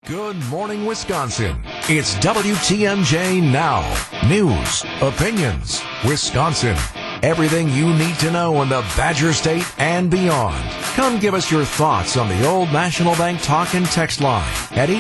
Good morning, Wisconsin. It's WTMJ Now. News, opinions, Wisconsin. Everything you need to know in the Badger State and beyond. Come give us your thoughts on the Old National Bank talk and text line at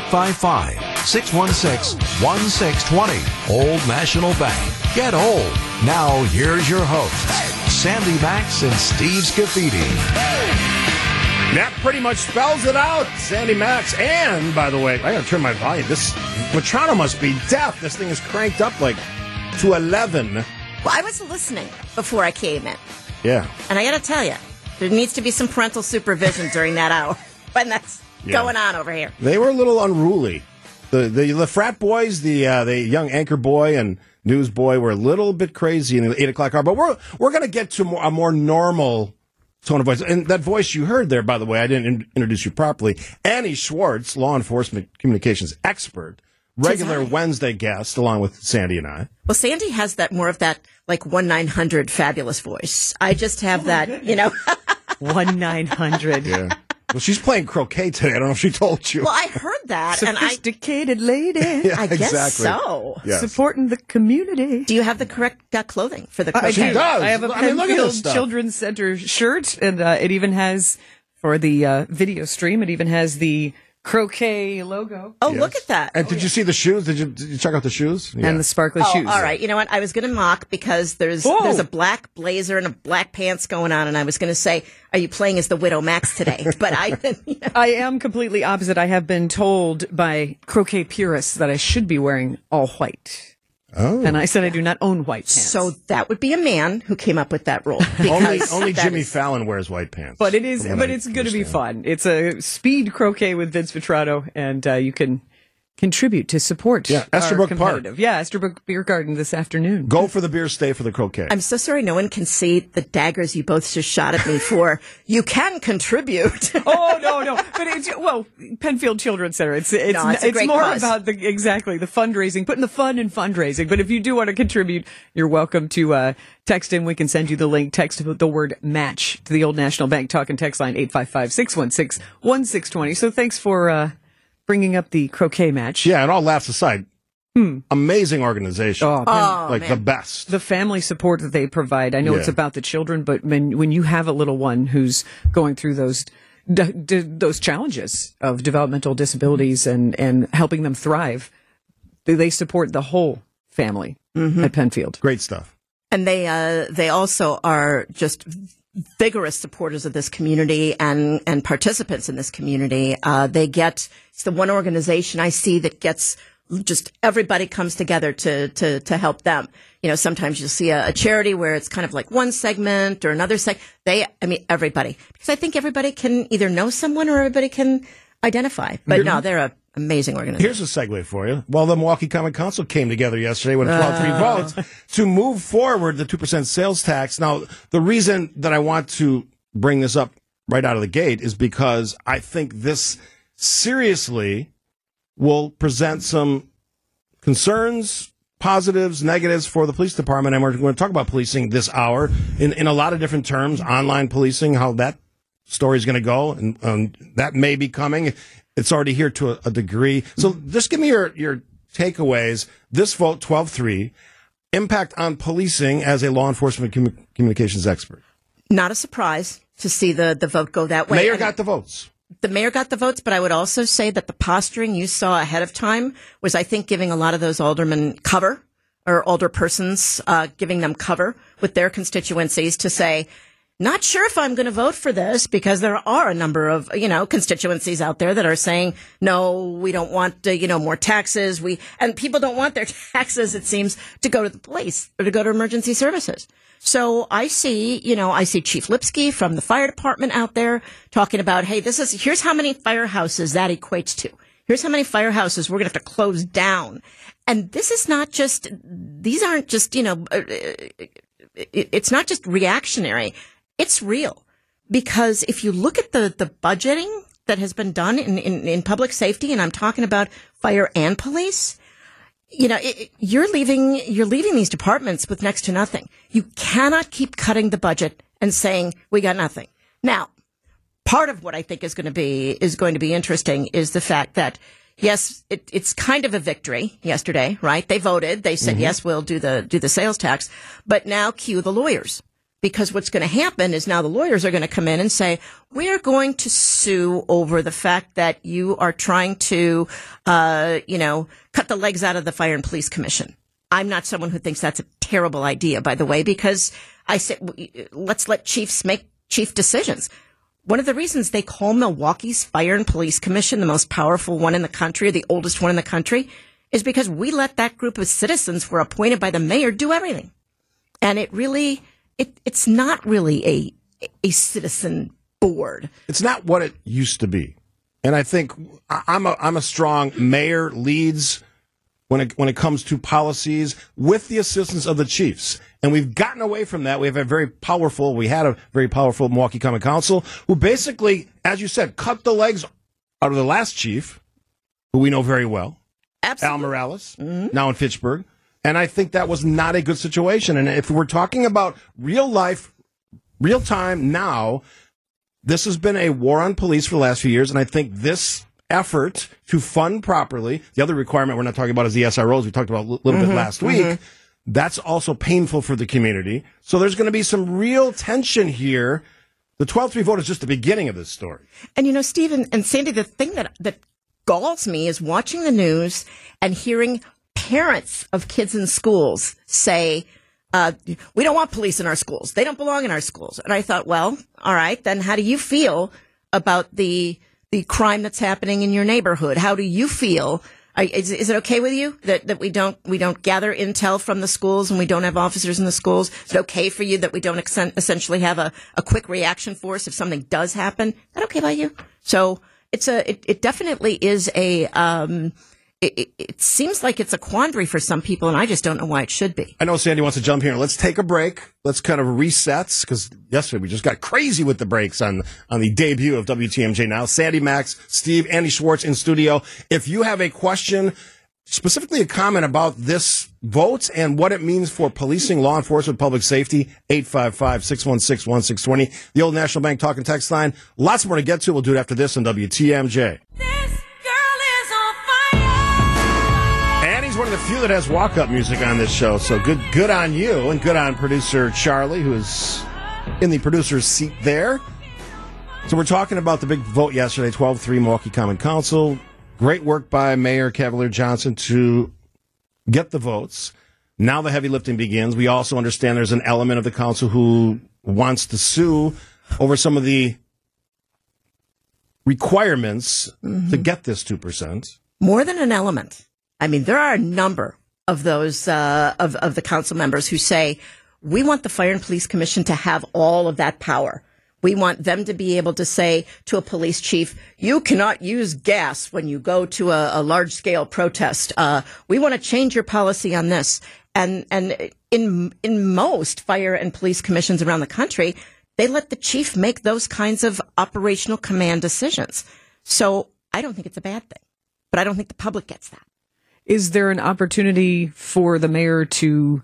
855-616-1620. Old National Bank. Get old. Now, here's your hosts, Sandy Max and Steve Scafidi. That pretty much spells it out, Sandy Max. And, by the way, I got to turn my volume. This Matrano must be deaf. This thing is cranked up like to 11. Well, I was listening before I came in. Yeah. And I got to tell you, there needs to be some parental supervision during that hour when that's going on over here. They were a little unruly. The frat boys, the young anchor boy and news boy were a little bit crazy in the 8 o'clock hour. But we're going to get to a more normal tone of voice. And that voice you heard there, by the way, I didn't introduce you properly. Annie Schwartz, law enforcement communications expert, regular Wednesday guest, along with Sandy and I. Well, Sandy has more of that, like, 1-900 fabulous voice. I just have that, 1-900. Yeah. Well, she's playing croquet today. I don't know if she told you. Well, I heard that. Sophisticated lady. Yeah, I guess exactly. so. Yes. Supporting the community. Do you have the correct clothing for the croquet? She does. I have a look at this Penfield stuff. Children's Center shirt, and it even has, for the video stream, it even has the croquet logo. Oh, Look at that. And did you see the shoes? Did you check out the shoes? Yeah. And the sparkly shoes. All right. You know what? I was going to mock because there's a black blazer and a black pants going on, and I was going to say, are you playing as the Widow Max today? But I am completely opposite. I have been told by croquet purists that I should be wearing all white. Oh. And I said I do not own white pants. So that would be a man who came up with that rule. Only Jimmy Fallon wears white pants. But it's going to be fun. It's a speed croquet with Vince Vitrano, and you can contribute to support. Yeah, Esterbrook Park. Yeah, Esterbrook Beer Garden this afternoon. Go for the beer, stay for the croquet. I'm so sorry no one can see the daggers you both just shot at me for. You can contribute. Oh, no. But Penfield Children's Center. It's more cause. about the fundraising, putting the fun in fundraising. But if you do want to contribute, you're welcome to text in. We can send you the link. Text the word match to the Old National Bank talk and text line 855-616-1620. So thanks for bringing up the croquet match. Yeah, and all laughs aside, amazing organization. Man. The best. The family support that they provide. I know it's about the children, but when you have a little one who's going through those challenges of developmental disabilities and helping them thrive, they support the whole family at Penfield. Great stuff. And they also are just vigorous supporters of this community and participants in this community. It's the one organization I see that gets just everybody comes together to help them. Sometimes you'll see a charity where it's kind of like one segment or another everybody. Because I think everybody can either know someone or everybody can identify. But no, they're an amazing organization. Here's a segue for you. Well, the Milwaukee Common Council came together yesterday with 3 votes to move forward the 2% sales tax. Now, the reason that I want to bring this up right out of the gate is because I think this seriously will present some concerns, positives, negatives for the police department. And we're going to talk about policing this hour in a lot of different terms, online policing, how that story is going to go, and that may be coming. It's already here to a degree. So just give me your takeaways. This vote, 12-3, impact on policing as a law enforcement communications expert. Not a surprise to see the vote go that way. Mayor got the votes. The mayor got the votes, but I would also say that the posturing you saw ahead of time was, I think, giving a lot of those aldermen cover, or alderpersons, giving them cover with their constituencies to say, not sure if I'm going to vote for this, because there are a number of, constituencies out there that are saying, no, we don't want, more taxes. And people don't want their taxes, it seems, to go to the police or to go to emergency services. So I see Chief Lipsky from the fire department out there talking about, hey, here's how many firehouses that equates to. Here's how many firehouses we're going to have to close down. And these aren't just, it's not just reactionary. It's real. Because if you look at the budgeting that has been done in public safety, and I'm talking about fire and police, you're leaving these departments with next to nothing. You cannot keep cutting the budget and saying we got nothing. Now, part of what I think is going to be interesting is the fact that yes, it's kind of a victory yesterday, right? They voted. They said, yes, we'll do the sales tax. But now cue the lawyers. Because what's going to happen is now the lawyers are going to come in and say, we're going to sue over the fact that you are trying to, cut the legs out of the Fire and Police Commission. I'm not someone who thinks that's a terrible idea, by the way, because I said, let's let chiefs make chief decisions. One of the reasons they call Milwaukee's Fire and Police Commission the most powerful one in the country, or the oldest one in the country, is because we let that group of citizens who are appointed by the mayor do everything. And it really... It's not really a citizen board. It's not what it used to be. And I think I'm a strong mayor leads when it comes to policies with the assistance of the chiefs. And we've gotten away from that. We had a very powerful Milwaukee Common Council who basically, as you said, cut the legs out of the last chief, who we know very well. Absolutely. Al Morales, now in Fitchburg. And I think that was not a good situation. And if we're talking about real life, real time now, this has been a war on police for the last few years. And I think this effort to fund properly, the other requirement we're not talking about is the SROs we talked about a little bit last week. That's also painful for the community. So there's going to be some real tension here. The 12-3 vote is just the beginning of this story. And, Steve and Sandy, the thing that galls me is watching the news and hearing parents of kids in schools say, we don't want police in our schools. They don't belong in our schools. And I thought, well, all right, then how do you feel about the crime that's happening in your neighborhood? How do you feel? Is it okay with you that we don't gather intel from the schools and we don't have officers in the schools? Is it okay for you that we don't essentially have a quick reaction force if something does happen? Is that okay by you? So it definitely is It seems like it's a quandary for some people, and I just don't know why it should be. I know Sandy wants to jump here. Let's take a break. Let's kind of reset, because yesterday we just got crazy with the breaks on the debut of WTMJ Now. Sandy, Max, Steve, Andy Schwartz in studio. If you have a question, specifically a comment about this vote and what it means for policing, law enforcement, public safety, 855-616-1620. The Old National Bank talk and text line. Lots more to get to. We'll do it after this on WTMJ. One of the few that has walk-up music on this show, so good on you, and good on producer Charlie, who is in the producer's seat there. So we're talking about the big vote yesterday, 12-3 Milwaukee Common Council. Great work by Mayor Cavalier Johnson to get the votes. Now the heavy lifting begins. We also understand there's an element of the council who wants to sue over some of the requirements to get this 2%. More than an element. I mean, there are a number of those of the council members who say, we want the Fire and Police Commission to have all of that power. We want them to be able to say to a police chief, you cannot use gas when you go to a large-scale protest. We want to change your policy on this. And in most fire and police commissions around the country, they let the chief make those kinds of operational command decisions. So I don't think it's a bad thing, but I don't think the public gets that. Is there an opportunity for the mayor to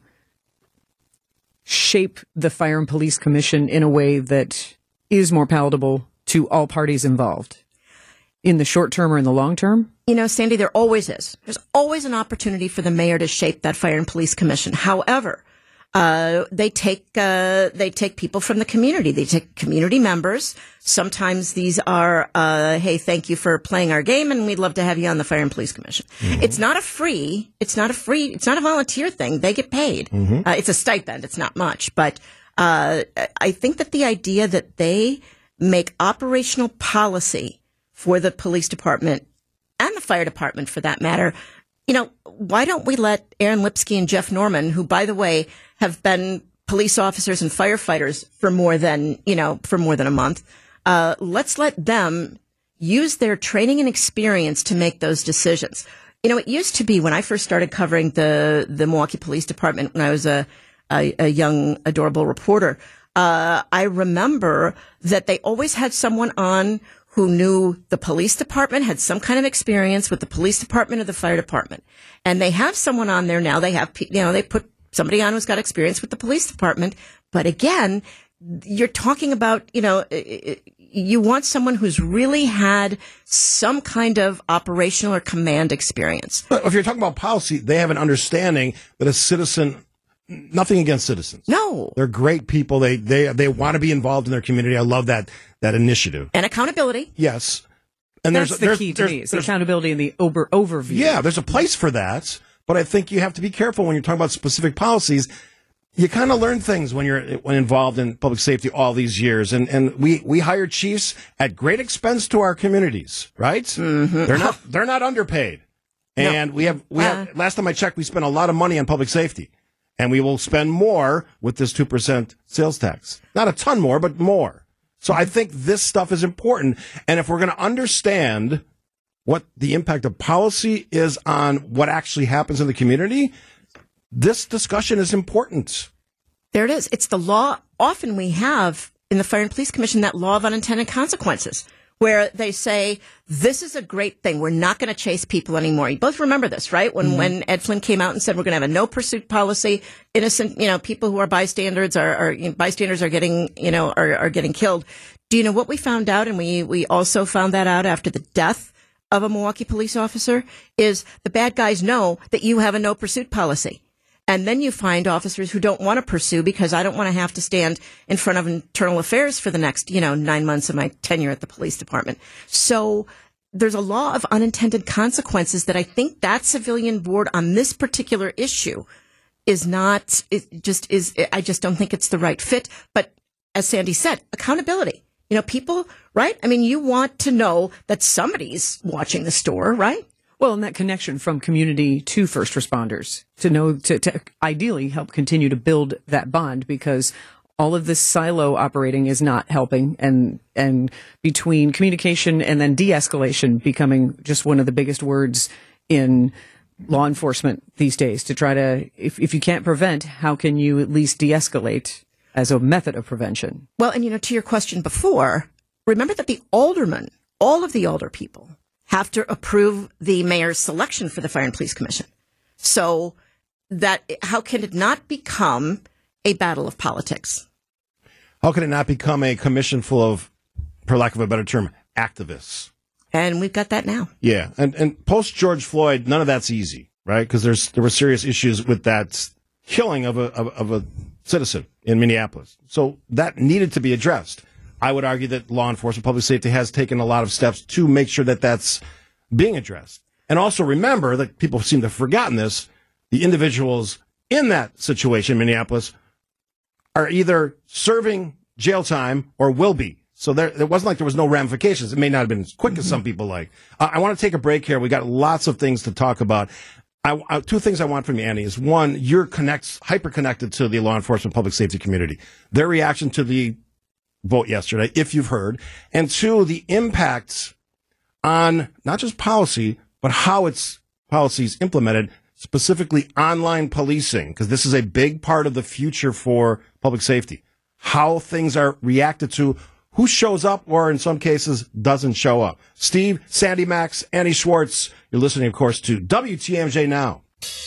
shape the Fire and Police Commission in a way that is more palatable to all parties involved in the short term or in the long term? Sandy, there always is. There's always an opportunity for the mayor to shape that Fire and Police Commission. However, they take people from the community. They take community members. Sometimes these are, hey, thank you for playing our game, and we'd love to have you on the Fire and Police Commission. Mm-hmm. It's not a volunteer thing. They get paid. Mm-hmm. It's a stipend. It's not much, but I think that the idea that they make operational policy for the police department and the fire department, for that matter, why don't we let Aaron Lipsky and Jeff Norman, who, by the way, have been police officers and firefighters for more than a month, let's let them use their training and experience to make those decisions. It used to be when I first started covering the Milwaukee Police Department when I was a young, adorable reporter, I remember that they always had someone on who knew the police department, had some kind of experience with the police department or the fire department. And they have someone on there now. They have, they put somebody on who's got experience with the police department. But again, you're talking about, you want someone who's really had some kind of operational or command experience. But if you're talking about policy, they have an understanding that a citizen, nothing against citizens. No. They're great people. They want to be involved in their community. I love that initiative. And accountability. Yes. And That's the key to me. It's the accountability and the overview. Yeah, there's a place for that, but I think you have to be careful when you're talking about specific policies. You kind of learn things when involved in public safety all these years, and we hire chiefs at great expense to our communities, right? Mm-hmm. They're not underpaid, and no. we have last time I checked, we spent a lot of money on public safety, and we will spend more with this 2% sales tax. Not a ton more, but more. So I think this stuff is important, and if we're going to understand what the impact of policy is on what actually happens in the community, this discussion is important. There it is. It's the law. Often we have in the Fire and Police Commission that law of unintended consequences, where they say, this is a great thing. We're not going to chase people anymore. You both remember this, right? When Ed Flynn came out and said, we're going to have a no pursuit policy, innocent, people who are bystanders are getting, are getting killed. Do you know what we found out? And we also found that out after the death of a Milwaukee police officer, is the bad guys know that you have a no pursuit policy. And then you find officers who don't want to pursue because I don't want to have to stand in front of internal affairs for the next, 9 months of my tenure at the police department. So there's a law of unintended consequences that I think that civilian board on this particular issue is not, I just don't think it's the right fit. But as Sandy said, accountability. People, right? I mean, you want to know that somebody's watching the store, right? Well, and that connection from community to first responders to know to ideally help continue to build that bond, because all of this silo operating is not helping, and between communication and then de-escalation becoming just one of the biggest words in law enforcement these days, to try to, if you can't prevent, how can you at least de-escalate as a method of prevention? Well, and to your question before, remember that the aldermen, all of the alder people, have to approve the mayor's selection for the Fire and Police Commission. So how can it not become a battle of politics? How can it not become a commission full of, for lack of a better term, activists? And we've got that now. Yeah. And post George Floyd, none of that's easy, right? Because there were serious issues with that killing of a citizen in Minneapolis. So that needed to be addressed. I would argue that law enforcement, public safety has taken a lot of steps to make sure that that's being addressed. And also remember that people seem to have forgotten this. The individuals in that situation in Minneapolis are either serving jail time or will be. So it wasn't like there was no ramifications. It may not have been as quick as some people like. I want to take a break here. We got lots of things to talk about. Two things I want from you, Annie, is one, you're hyper-connected to the law enforcement public safety community. Their reaction to the vote yesterday, if you've heard, and two, the impacts on not just policy, but how its policies implemented, specifically online policing, because this is a big part of the future for public safety. How things are reacted to, who shows up or in some cases doesn't show up. Steve, Sandy Max, Annie Schwartz, you're listening, of course, to WTMJ Now.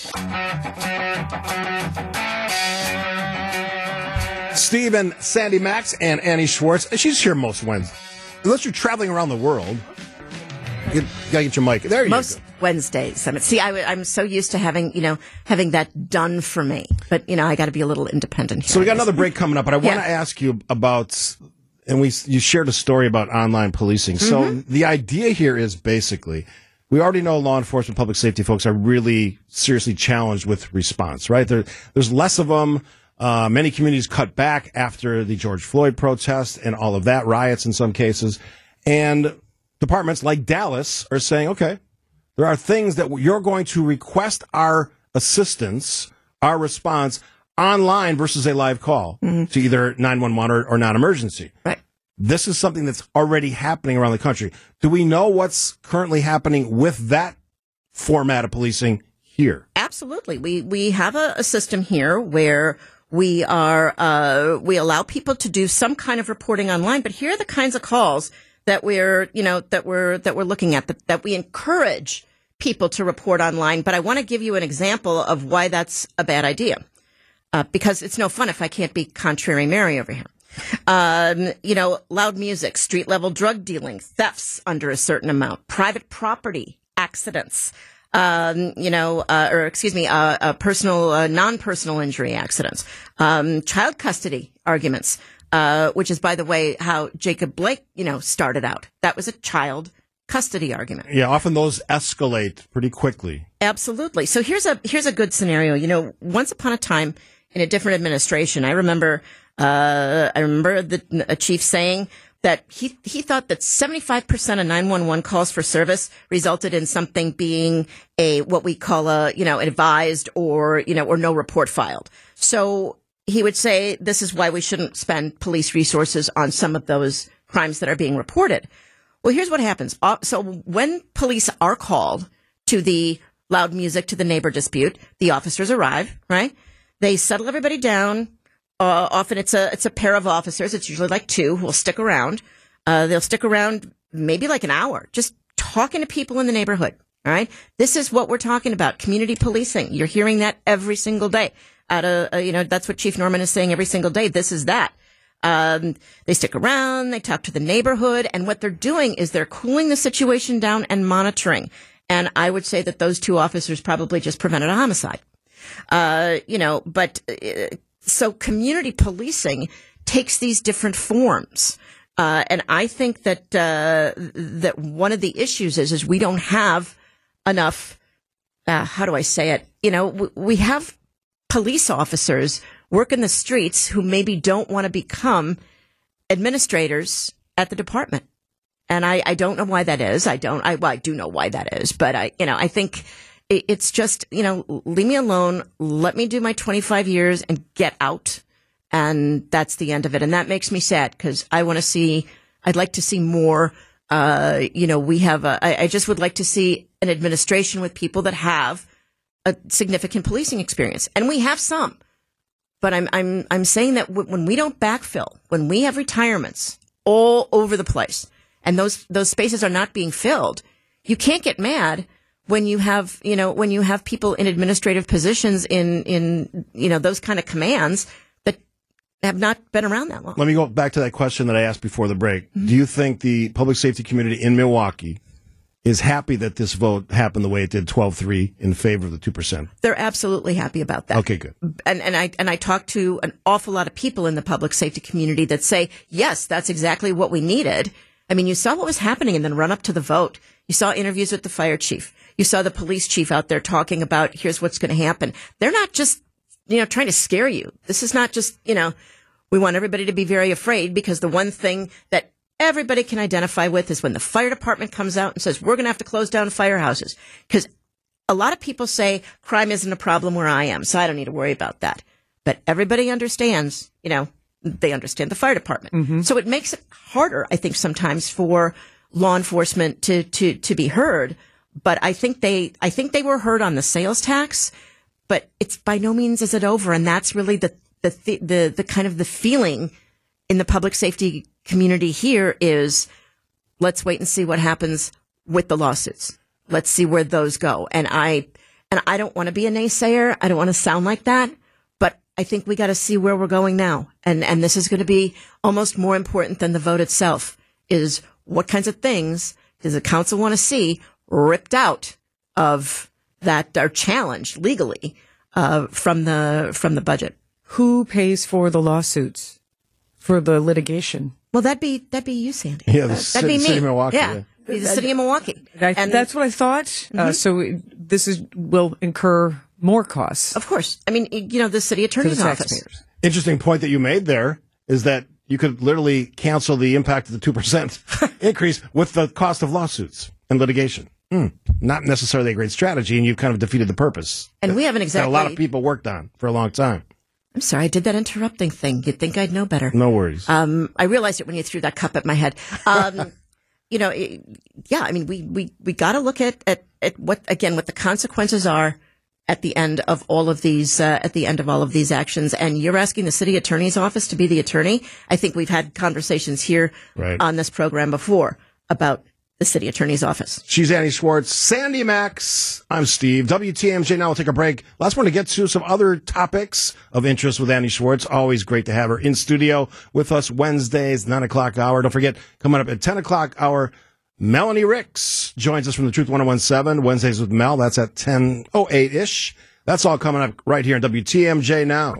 Steve and Sandy Max and Annie Schwartz. She's here most Wednesdays. Unless you're traveling around the world. You gotta get your mic. There you go. Most Wednesdays. See, I'm so used to having that done for me. But, I got to be a little independent here. So we got another break coming up, but I want to ask you about, and you shared a story about online policing. Mm-hmm. So the idea here is basically, we already know law enforcement, public safety folks are really seriously challenged with response, right? There's less of them. Many communities cut back after the George Floyd protest and all of that, riots in some cases. And departments like Dallas are saying, okay, there are things that you're going to request our assistance, our response online versus a live call to either 911 or non-emergency. Right. This is something that's already happening around the country. Do we know what's currently happening with that format of policing here? Absolutely. We have a system here where we allow people to do some kind of reporting online, but here are the kinds of calls that we're looking at, that we encourage people to report online. But I want to give you an example of why that's a bad idea, because it's no fun if I can't be contrary Mary over here. Loud music, street level drug dealing, thefts under a certain amount, private property accidents, personal, non-personal injury accidents, child custody arguments, which is, by the way, how Jacob Blake, started out. That was a child custody argument. Yeah, often those escalate pretty quickly. Absolutely. So here's a good scenario. Once upon a time in a different administration, I remember a chief saying that he thought that 75% of 911 calls for service resulted in something being what we call advised or no report filed. So he would say this is why we shouldn't spend police resources on some of those crimes that are being reported. Well, here's what happens. So when police are called to the loud music, to the neighbor dispute, the officers arrive, right? They settle everybody down. Often it's a pair of officers. It's usually like two who will stick around. They'll stick around maybe like an hour, just talking to people in the neighborhood. All right. This is what we're talking about. Community policing. You're hearing that every single day. That's what Chief Norman is saying every single day. This is that. They stick around. They talk to the neighborhood. And what they're doing is they're cooling the situation down and monitoring. And I would say that those two officers probably just prevented a homicide. So community policing takes these different forms. And I think that one of the issues is we don't have enough, how do I say it? We have police officers work in the streets who maybe don't want to become administrators at the department. And I don't know why that is. I do know why that is, but I think it's just, leave me alone. Let me do my 25 years and get out. And that's the end of it. And that makes me sad because I'd like to see more. I just would like to see an administration with people that have a significant policing experience. And we have some. But I'm saying that when we don't backfill, when we have retirements all over the place and those spaces are not being filled, you can't get mad when you have people in administrative positions in those kind of commands that have not been around that long. Let me go back to that question that I asked before the break. Mm-hmm. Do you think the public safety community in Milwaukee is happy that this vote happened the way it did, 12-3 in favor of the 2%? They're absolutely happy about that. Okay, good. And I talked to an awful lot of people in the public safety community that say, yes, that's exactly what we needed. I mean, you saw what was happening in the run up to the vote. You saw interviews with the fire chief. You saw the police chief out there talking about here's what's going to happen. They're not just, trying to scare you. This is not just, we want everybody to be very afraid because the one thing that everybody can identify with is when the fire department comes out and says, we're going to have to close down firehouses. Because a lot of people say crime isn't a problem where I am, so I don't need to worry about that. But everybody understands, they understand the fire department. Mm-hmm. So it makes it harder, I think, sometimes for law enforcement to be heard. But I think they were heard on the sales tax, but it's by no means is it over. And that's really the kind of the feeling in the public safety community here is let's wait and see what happens with the lawsuits. Let's see where those go. And I don't want to be a naysayer. I don't want to sound like that, but I think we got to see where we're going now. And this is going to be almost more important than the vote itself is what kinds of things does the council want to see ripped out of that are challenged legally from the budget. Who pays for the lawsuits, for the litigation? Well, that'd be you, Sandy. Yeah, that'd be me. City of Milwaukee. Yeah, the city of Milwaukee. And that's what I thought. Mm-hmm. So this will incur more costs. Of course. I mean, the city attorney's office. Taxpayers. Interesting point that you made there is that you could literally cancel the impact of the 2% increase with the cost of lawsuits and litigation. Not necessarily a great strategy, and you've kind of defeated the purpose. And we haven't exactly... that a lot of people worked on for a long time. I'm sorry, I did that interrupting thing. You'd think I'd know better. No worries. I realized it when you threw that cup at my head. I mean, we got to look at what the consequences are at the end of all of these actions. And you're asking the city attorney's office to be the attorney. I think we've had conversations here on this program before about the city attorney's office. She's Annie Schwartz. Sandy Max. I'm Steve. WTMJ. Now we'll take a break. Last one to get to some other topics of interest with Annie Schwartz. Always great to have her in studio with us Wednesdays, 9 o'clock hour. Don't forget, coming up at 10 o'clock hour, Melanie Ricks joins us from the Truth 101.7. Wednesdays with Mel. That's at 10:08-ish. That's all coming up right here on WTMJ Now.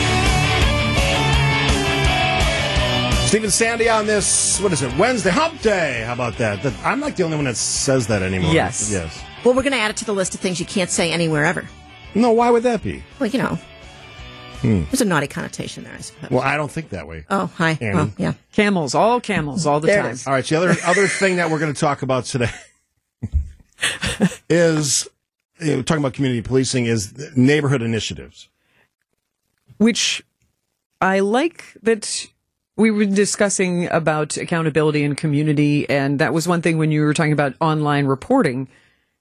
Steve and Sandy on this, what is it, Wednesday, Hump Day. How about that? I'm like the only one that says that anymore. Yes. Well, we're going to add it to the list of things you can't say anywhere ever. No, why would that be? Well, you know, there's a naughty connotation there, I suppose. Well, I don't think that way. Oh, hi. Annie. Well, yeah. Camels, all the There it time. is. All right, so the other thing that we're going to talk about today is, talking about community policing, is neighborhood initiatives. Which I like that we were discussing about accountability and community, and that was one thing when you were talking about online reporting.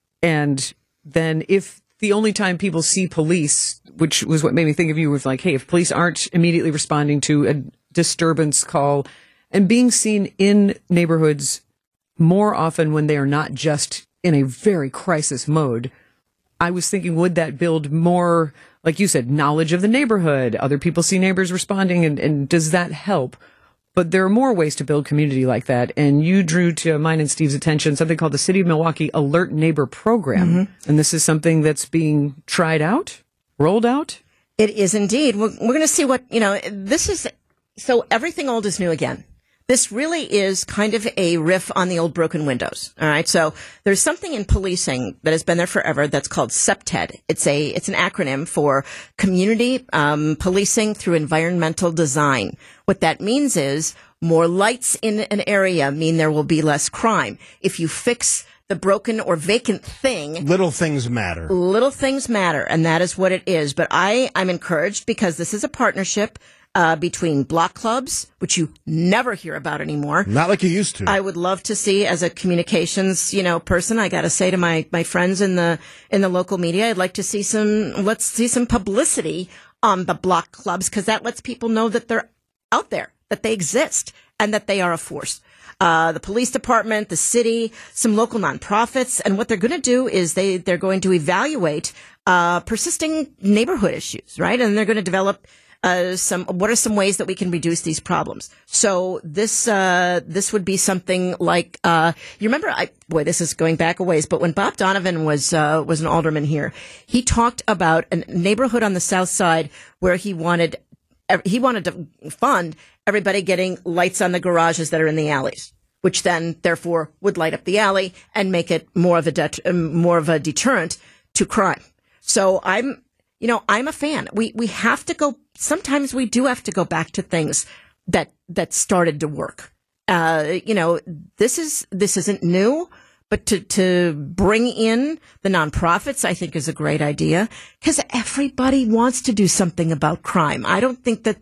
And then if the only time people see police, which was what made me think of you, was like, hey, if police aren't immediately responding to a disturbance call and being seen in neighborhoods more often when they are not just in a very crisis mode, I was thinking, would that build more, like you said, knowledge of the neighborhood? Other people see neighbors responding, and does that help? But there are more ways to build community like that. And you drew to mine and Steve's attention something called the City of Milwaukee Alert Neighbor Program. Mm-hmm. And this is something that's being tried out, rolled out? It is indeed. We're going to see what, this is, so everything old is new again. This really is kind of a riff on the old broken windows. All right. So there's something in policing that has been there forever that's called CPTED. It's an acronym for Community Policing Through Environmental Design. What that means is more lights in an area mean there will be less crime. If you fix the broken or vacant thing. Little things matter. Little things matter. And that is what it is. But I'm encouraged because this is a partnership between block clubs, which you never hear about anymore. Not like you used to. I would love to see, as a communications, person, I got to say to my friends in the local media, I'd like to see let's see some publicity on the block clubs, because that lets people know that they're out there, that they exist, and that they are a force. The police department, the city, some local nonprofits, and what they're going to do is they're going to evaluate persisting neighborhood issues, right? And they're going to develop what are some ways that we can reduce these problems? So this would be something like, you remember, this is going back a ways, but when Bob Donovan was an alderman here, he talked about a neighborhood on the south side where he wanted to fund everybody getting lights on the garages that are in the alleys, which then therefore would light up the alley and make it more of a deterrent to crime. So I'm a fan. We have to go. Sometimes we do have to go back to things that started to work. This isn't new, but to bring in the nonprofits, I think, is a great idea, because everybody wants to do something about crime. I don't think that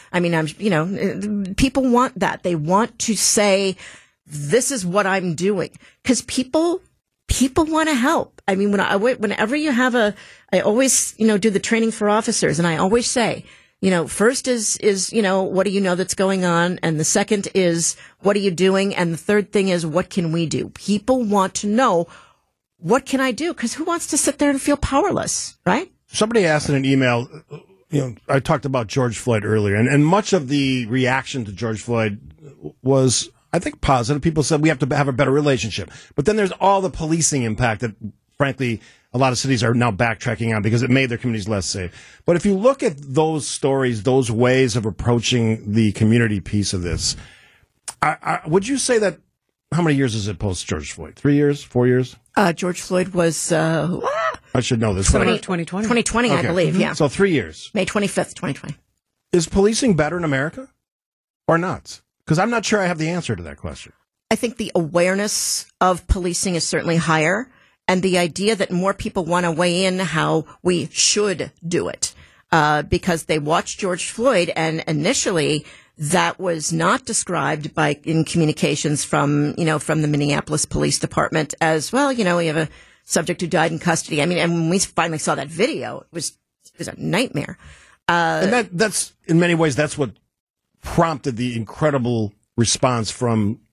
people want that. They want to say, this is what I'm doing, because people want to help. I mean, whenever you have I always, do the training for officers, and I always say, first is, what do you know that's going on? And the second is, what are you doing? And the third thing is, what can we do? People want to know, what can I do? Because who wants to sit there and feel powerless, right? Somebody asked in an email, I talked about George Floyd earlier, and much of the reaction to George Floyd was, I think, positive. People said we have to have a better relationship. But then there's all the policing impact that, frankly, a lot of cities are now backtracking on because it made their communities less safe. But if you look at those stories, those ways of approaching the community piece of this, would you say that, how many years is it post George Floyd? 3 years? 4 years? George Floyd was, I should know this. 2020, okay. I believe, yeah. So 3 years. May 25th, 2020. Is policing better in America or not? Because I'm not sure I have the answer to that question. I think the awareness of policing is certainly higher, and the idea that more people want to weigh in how we should do it, because they watched George Floyd, and initially that was not described in communications from the Minneapolis Police Department as, well, we have a subject who died in custody. I mean, and when we finally saw that video, it was a nightmare. And that's, in many ways, that's what prompted the incredible response from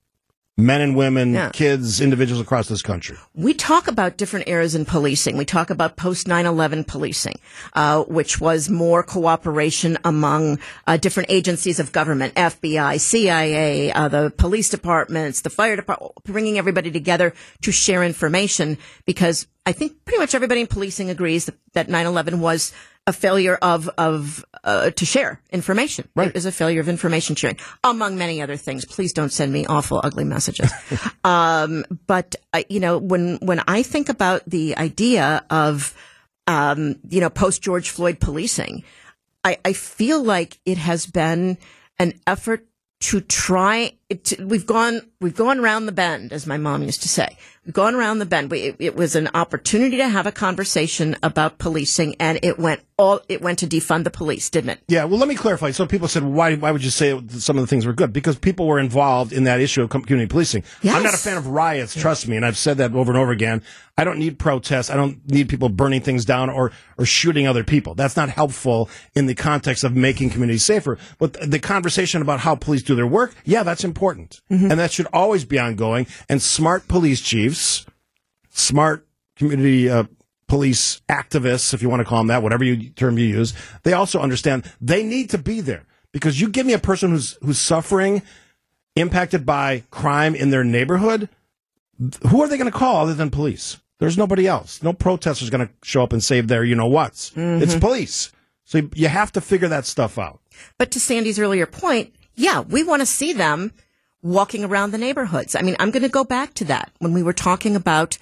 men and women, kids, individuals across this country. We talk about different eras in policing. We talk about post 9/11 policing, which was more cooperation among different agencies of government, FBI, CIA, the police departments, the fire department, bringing everybody together to share information, because I think pretty much everybody in policing agrees that 9/11 was a failure to share information. Right. It was a failure of information sharing, among many other things. Please don't send me awful, ugly messages. But when I think about the idea of, post George Floyd policing, I feel like it has been an effort to try. We've gone around the bend, as my mom used to say. We've gone around the bend. It was an opportunity to have a conversation about policing, and it went to defund the police, didn't it? Yeah. Well, let me clarify. So people said, why would you say some of the things were good? Because people were involved in that issue of community policing. Yes. I'm not a fan of riots, trust me, and I've said that over and over again. I don't need protests. I don't need people burning things down or shooting other people. That's not helpful in the context of making communities safer. But the conversation about how police do their work, yeah, that's important. Mm-hmm. And that should always be ongoing. And smart police chiefs, smart community police activists, if you want to call them that, whatever term you use, they also understand they need to be there. Because you give me a person who's suffering, impacted by crime in their neighborhood, who are they going to call other than police? There's nobody else. No protesters going to show up and save their you-know-whats. Mm-hmm. It's police. So you have to figure that stuff out. But to Sandy's earlier point, yeah, we want to see them walking around the neighborhoods. I mean, I'm going to go back to that when we were talking about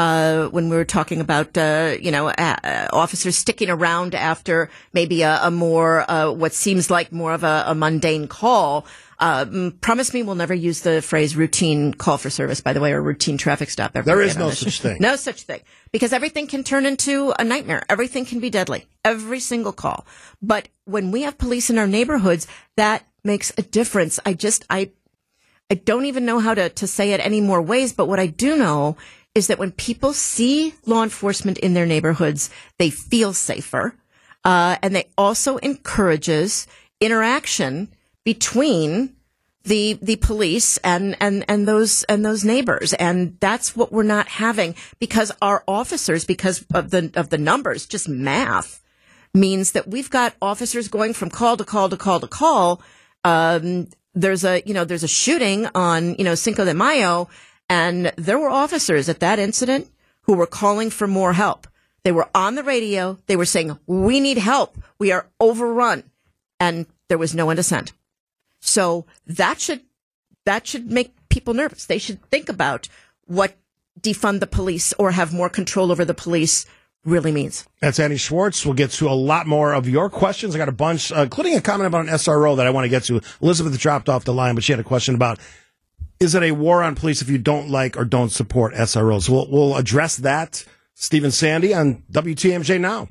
officers sticking around after maybe a more what seems like more of a mundane call. Promise me we'll never use the phrase routine call for service, by the way, or routine traffic stop. There is no such thing. No such thing. Because everything can turn into a nightmare. Everything can be deadly. Every single call. But when we have police in our neighborhoods, that makes a difference. I don't even know how to say it any more ways, but what I do know is that when people see law enforcement in their neighborhoods, they feel safer. And they also encourages interaction between the police and those neighbors. And that's what we're not having, because our officers, because of the numbers, just math, means that we've got officers going from call to call to call to call. There's a shooting on, Cinco de Mayo, and there were officers at that incident who were calling for more help. They were on the radio. They were saying, "We need help. We are overrun." And there was no one to send. So that should make people nervous. They should think about what defund the police or have more control over the police really means. That's Annie Schwartz. We'll get to a lot more of your questions. I got a bunch, including a comment about an SRO that I want to get to. Elizabeth dropped off the line, but she had a question about, is it a war on police if you don't like or don't support SROs? So we'll address that. Steve and Sandy on WTMJ Now.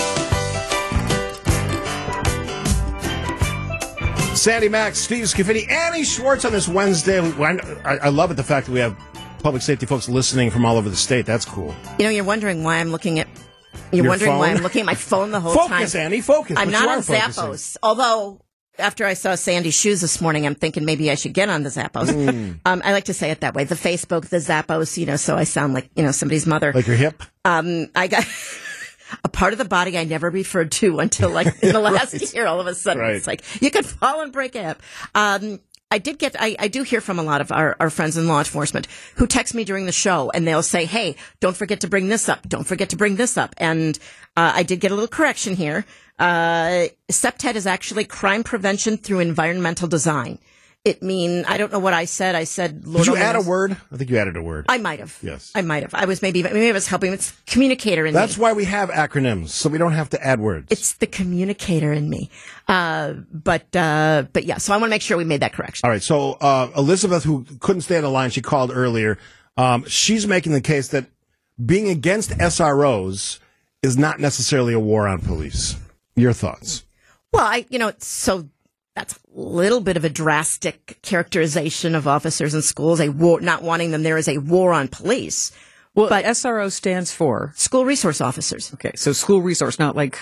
Sandy Max, Steve Scafidi, Annie Schwartz on this Wednesday. I love it, the fact that we have public safety folks listening from all over the state. That's cool. You're wondering why I'm looking at my phone the whole time. Focus, Annie, focus. I'm not on Zappos. Although, after I saw Sandy's shoes this morning, I'm thinking maybe I should get on the Zappos. I like to say it that way. The Facebook, the Zappos, so I sound like, somebody's mother. Like your hip? I got a part of the body I never referred to until like in the last year. All of a sudden, It's like you could fall and break a hip. I do hear from a lot of our friends in law enforcement who text me during the show, and they'll say, "Hey, don't forget to bring this up. Don't forget to bring this up." And I did get a little correction here. CPTED is actually crime prevention through environmental design. I don't know what I said. I said, Lord, did you add a word? I think you added a word. I might have. Yes. I might have. I was maybe I was helping. It's communicator in me. That's why we have acronyms, so we don't have to add words. It's the communicator in me. But yeah, so I want to make sure we made that correction. All right. So, Elizabeth, who couldn't stay on the line, she called earlier. She's making the case that being against SROs is not necessarily a war on police. Your thoughts? Well, so that's a little bit of a drastic characterization of officers in schools. A war, not wanting them there is a war on police. Well, but SRO stands for school resource officers. Okay, so school resource, not like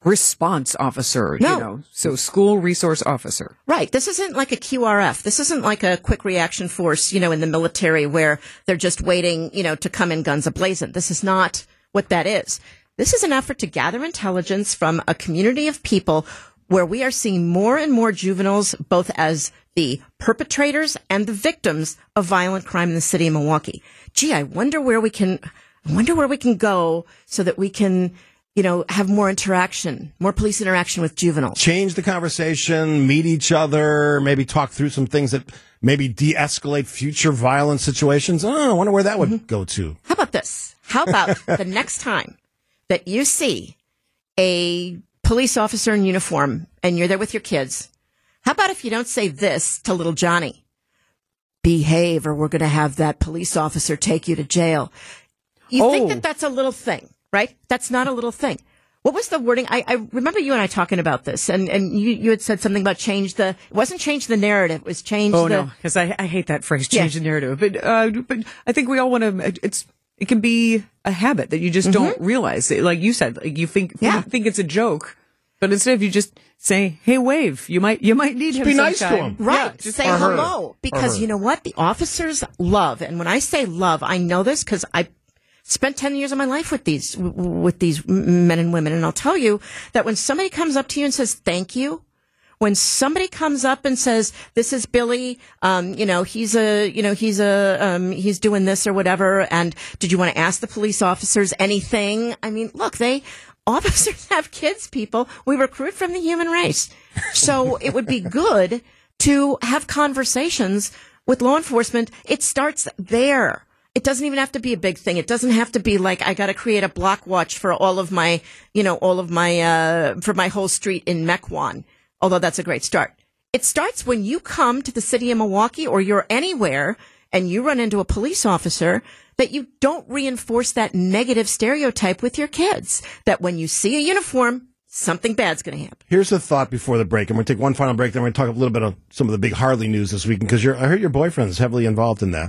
response officer, No. so school resource officer. Right. This isn't like a QRF. This isn't like a quick reaction force, in the military where they're just waiting, to come in guns a-blazing. This is not what that is. This is an effort to gather intelligence from a community of people where we are seeing more and more juveniles, both as the perpetrators and the victims of violent crime in the city of Milwaukee. Gee, I wonder where we can go so that we can, have more police interaction with juveniles. Change the conversation, meet each other, maybe talk through some things that maybe de-escalate future violent situations. Oh, I wonder where that would go to. How about this? How about the next time that you see a police officer in uniform and you're there with your kids, how about if you don't say this to little Johnny? Behave or we're going to have that police officer take you to jail. You think that that's a little thing, right? That's not a little thing. What was the wording? I remember you and I talking about this, and you had said something about it wasn't change the narrative, it was change no, because I hate that phrase, change the narrative. But I think we all want to, it can be a habit that you just don't realize. Like you said, like you think it's a joke, but instead of you just say, hey, wave, you might need him. Be nice sometime. to him. Right. Yeah, just say hello. Because you know what? The officers love, and when I say love, I know this because I spent 10 years of my life with these men and women. And I'll tell you that when somebody comes up to you and says, thank you, when somebody comes up and says, this is Billy, he's doing this or whatever. And did you want to ask the police officers anything? I mean, look, officers have kids, people. We recruit from the human race. So it would be good to have conversations with law enforcement. It starts there. It doesn't even have to be a big thing. It doesn't have to be like, I got to create a block watch for for my whole street in Mequon. Although that's a great start. It starts when you come to the city of Milwaukee or you're anywhere and you run into a police officer, that you don't reinforce that negative stereotype with your kids. That when you see a uniform, something bad's going to happen. Here's a thought before the break, and we're going to take one final break, then we're going to talk a little bit of some of the big Harley news this weekend, because I heard your boyfriend is heavily involved in that.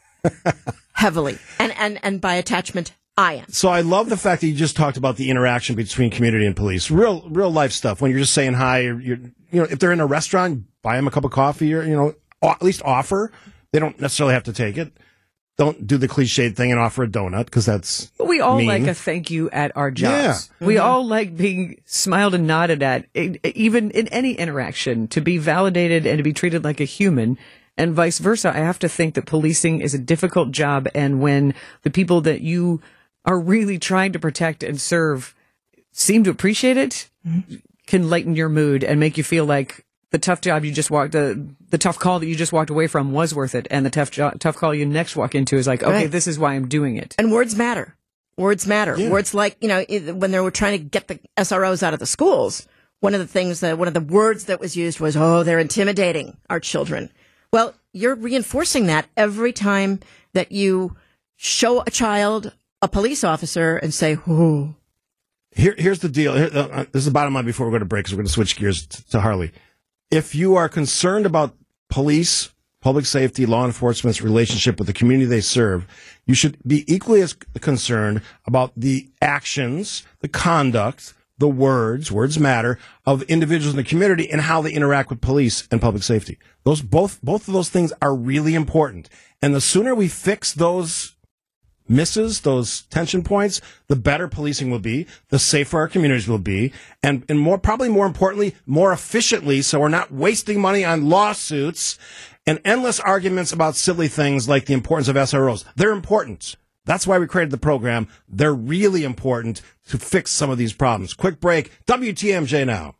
Heavily. And by attachment, I am. So I love the fact that you just talked about the interaction between community and police. Real life stuff. When you're just saying hi, or if they're in a restaurant, buy them a cup of coffee, or, at least offer. They don't necessarily have to take it. Don't do the cliched thing and offer a donut, because that's we all mean. like a thank you at our jobs. Yeah. We all like being smiled and nodded at, even in any interaction, to be validated and to be treated like a human. And vice versa. I have to think that policing is a difficult job, and when the people that you are really trying to protect and serve seem to appreciate it, can lighten your mood and make you feel like the tough job you just the tough call that you just walked away from was worth it, and the tough call you next walk into is like, okay, this is why I'm doing it. And words matter. Words matter. Yeah. Words like, when they were trying to get the SROs out of the schools, one of the words that was used was, they're intimidating our children. Well, you're reinforcing that every time that you show a child a police officer and say, "Ooh." Here's the deal. This is the bottom line before we go to break, so we're going to switch gears to Harley. If you are concerned about police, public safety, law enforcement's relationship with the community they serve, you should be equally as concerned about the actions, the conduct, the words matter, of individuals in the community and how they interact with police and public safety. Both of those things are really important. And the sooner we fix those misses, those tension points, the better policing will be, the safer our communities will be, and probably more importantly, more efficiently, so we're not wasting money on lawsuits and endless arguments about silly things like the importance of SROs. They're important. That's why we created the program. They're really important to fix some of these problems. Quick break. WTMJ now.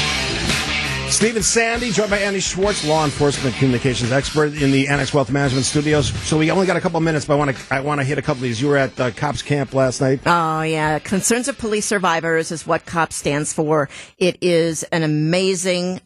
Steve and Sandy, joined by Andy Schwartz, law enforcement communications expert in the Annex Wealth Management Studios. So we only got a couple of minutes, but I want to hit a couple of these. You were at Cops Camp last night. Oh, yeah. Concerns of Police Survivors is what COPS stands for. It is an amazing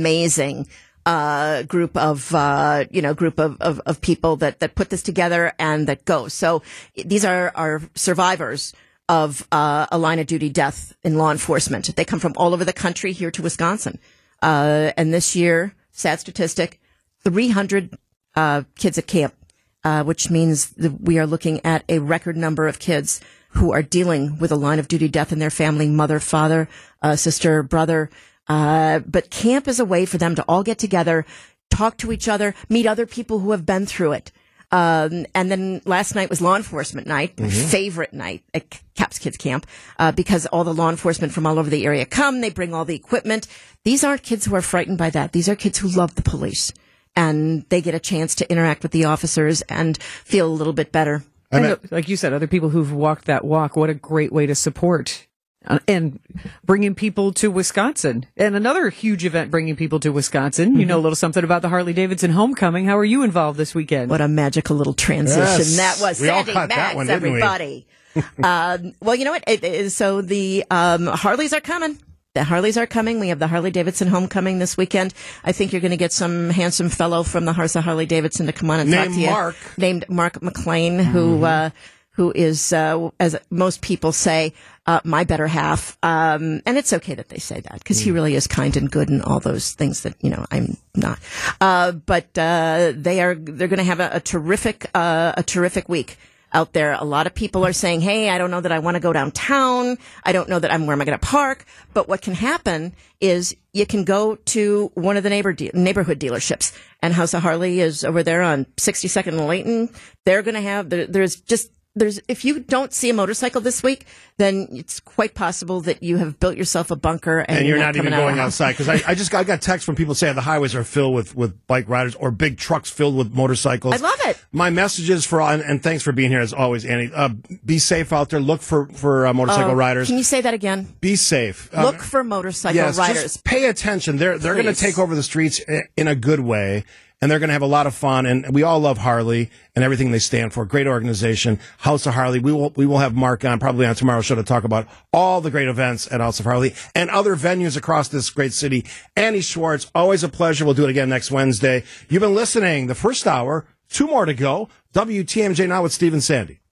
group of people that put this together and that go. So these are survivors of a line of duty death in law enforcement. They come from all over the country here to Wisconsin. And this year, sad statistic, 300 kids at camp, which means that we are looking at a record number of kids who are dealing with a line of duty death in their family, mother, father, sister, brother. But camp is a way for them to all get together, talk to each other, meet other people who have been through it. And then last night was law enforcement night, my favorite night at CAPS Kids Camp, because all the law enforcement from all over the area come. They bring all the equipment. These aren't kids who are frightened by that. These are kids who love the police, and they get a chance to interact with the officers and feel a little bit better. And like you said, other people who've walked that walk, what a great way to support and bringing people to Wisconsin. And another huge event bringing people to Wisconsin. You know a little something about the Harley-Davidson homecoming. How are you involved this weekend? What a magical little transition that was. We all Sandy caught Max, that one, didn't we? everybody. Well, you know what? So the Harleys are coming. The Harleys are coming. We have the Harley-Davidson homecoming this weekend. I think you're going to get some handsome fellow from the House of Harley-Davidson to come on and talk to you. Named Mark McLean, who is, as most people say, my better half. And it's okay that they say that, because he really is kind and good and all those things that, I'm not. But they're going to have a terrific week out there. A lot of people are saying, hey, I don't know that I want to go downtown. I don't know that where am I going to park? But what can happen is you can go to one of the neighborhood dealerships, and House of Harley is over there on 62nd and Layton. They're going to have, if you don't see a motorcycle this week, then it's quite possible that you have built yourself a bunker and you're not even going outside. Because I got texts from people saying the highways are filled with bike riders or big trucks filled with motorcycles. I love it. My message is and thanks for being here as always, Annie. Be safe out there. Look for motorcycle riders. Can you say that again? Be safe. Look for motorcycle riders. Just pay attention. They're going to take over the streets in a good way. And they're going to have a lot of fun. And we all love Harley and everything they stand for. Great organization, House of Harley. We will have Mark on probably on tomorrow's show to talk about all the great events at House of Harley and other venues across this great city. Annie Schwartz, always a pleasure. We'll do it again next Wednesday. You've been listening the first hour. 2 more to go. WTMJ Now with Steve and Sandy.